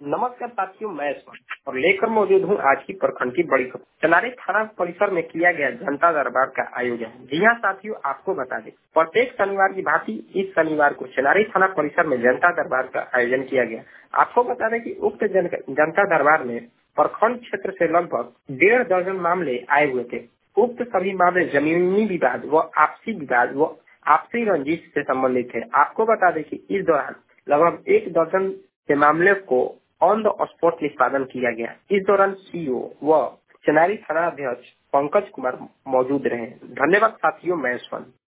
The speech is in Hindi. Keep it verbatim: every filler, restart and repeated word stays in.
नमस्कार साथियों, मैं स्मरण और लेकर मौजूद हूँ आज की प्रखंड की बड़ी खबर। चनारी थाना परिसर में किया गया जनता दरबार का आयोजन। जी हाँ साथियों, आपको बता दें, प्रत्येक शनिवार की भांति इस शनिवार को चनारी थाना परिसर में जनता दरबार का आयोजन किया गया। आपको बता दें कि उक्त जन, जनता दरबार में प्रखंड क्षेत्र से लगभग डेढ़ दर्जन मामले आए हुए थे। उक्त सभी मामले जमीनी विवाद व आपसी विवाद व आपसी रंजिश से संबंधित थे। आपको बता दें कि इस दौरान लगभग एक दर्जन के मामले को ऑन द स्पॉट निष्पादन किया गया। इस दौरान सीओ व चनारी थाना अध्यक्ष पंकज कुमार मौजूद रहे। धन्यवाद साथियों, मैं स्वन।